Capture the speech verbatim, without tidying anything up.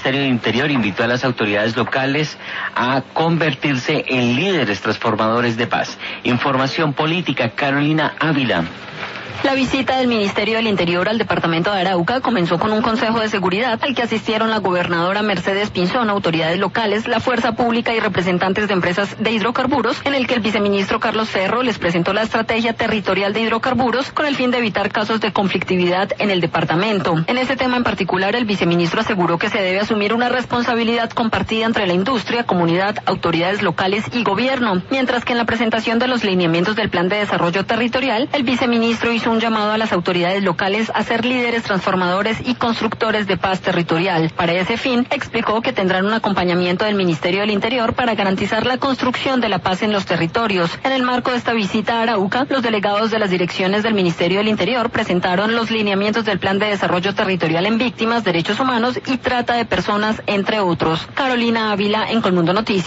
El Ministerio del Interior invitó a las autoridades locales a convertirse en líderes transformadores de paz. Información política, Carolina Ávila. La visita del Ministerio del Interior al departamento de Arauca comenzó con un consejo de seguridad al que asistieron la gobernadora Mercedes Pinzón, autoridades locales, la fuerza pública y representantes de empresas de hidrocarburos, en el que el viceministro Carlos Ferro les presentó la estrategia territorial de hidrocarburos con el fin de evitar casos de conflictividad en el departamento. En ese tema en particular, el viceministro aseguró que se debe asumir una responsabilidad compartida entre la industria, comunidad, autoridades locales y gobierno, mientras que en la presentación de los lineamientos del Plan de Desarrollo Territorial, el viceministro hizo un llamado a las autoridades locales a ser líderes transformadores y constructores de paz territorial. Para ese fin, explicó que tendrán un acompañamiento del Ministerio del Interior para garantizar la construcción de la paz en los territorios. En el marco de esta visita a Arauca, los delegados de las direcciones del Ministerio del Interior presentaron los lineamientos del Plan de Desarrollo Territorial en Víctimas, Derechos Humanos y Trata de Personas, entre otros. Carolina Ávila, en Colmundo Noticias.